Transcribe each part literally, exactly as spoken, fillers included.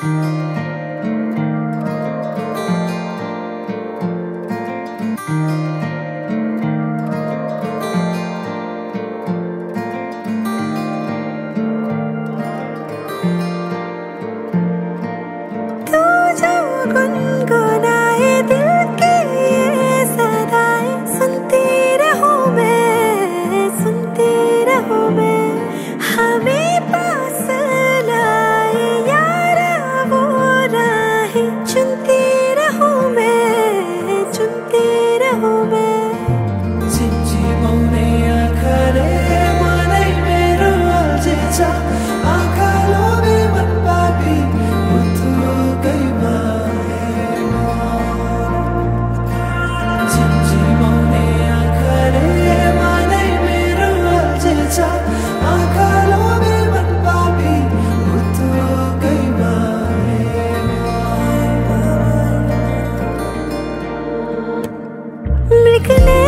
गुनगुनाए दिल की ये सदाएं, सुनती रहूं मैं, सुनती रहूं मैं। हमें पास लाए यार वो राहें, चुनती रहूं मैं, चुनती रहूं मैं। झिमझिमाउने आँखाले मनै मेरो अल्झिन्छ, आँखालोले मन पापी मुटुकैमा। झिमझिमाउने आँखाले मनै मेरो अल्झिन्छ, आँखालोले मन पापी मुटुकैमा। मृगले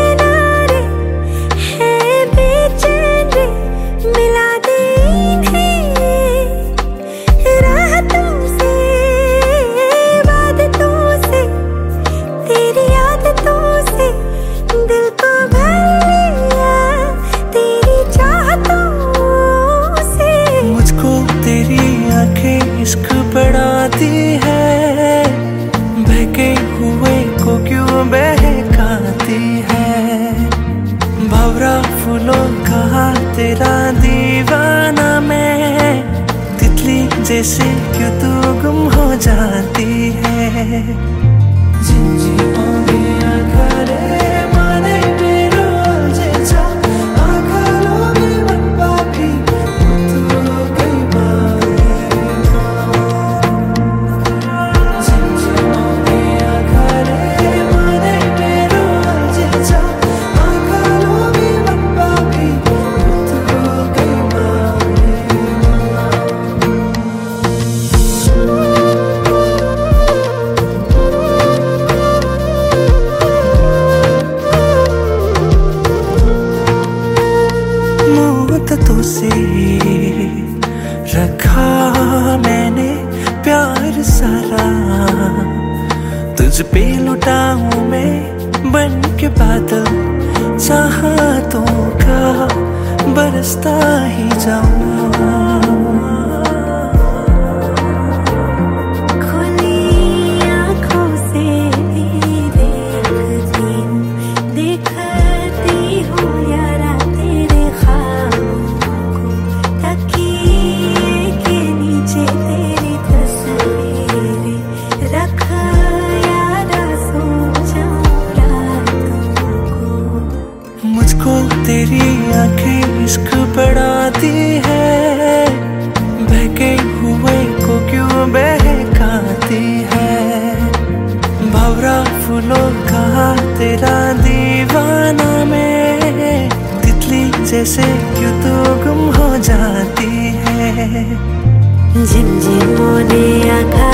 इश्क बढ़ाती है, बहके हुए को क्यों बहकाती है। भंवरा फूलों का तेरा दीवाना मैं, तितली जैसे क्यों तू गुम हो जाती है। झिमझिमाउने आँखाले मनै मेरो अल्झिन्छ, आँखालोले मन पापी मुटुकैमा। मुद्दतों से रखा मैंने प्यार सारा, तुझ पे लुटाऊं मैं बन के बादल, चाहतों का बरसता ही जाऊं। मुझको तेरी आंखें इश्क बढ़ाती है, बहके हुए को क्यों बहकाती है। भंवरा फूलों का तेरा दीवाना मैं, तितली जैसे क्यों तू गुम हो जाती है। झिमझिमाउने आँखाले